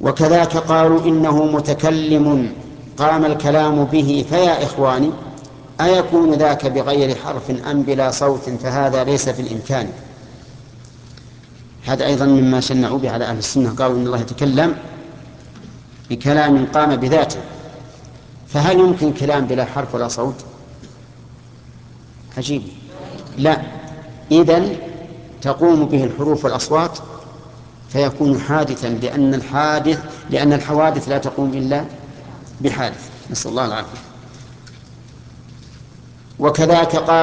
وكذاك قالوا إنه متكلم قام الكلام به فيا إخواني أيكون ذاك بغير حرف أم بلا صوت فهذا ليس في الإمكان. هذا أيضا مما شنعوا به على أهل السنة، قالوا إن الله يتكلم بكلام قام بذاته، فهل يمكن كلام بلا حرف ولا صوت؟ عجيب. لا، إذن تقوم به الحروف والأصوات فيكون حادثا، لأن الحوادث لا تقوم إلا بحادث، نسأل الله العافية. وكذاك قال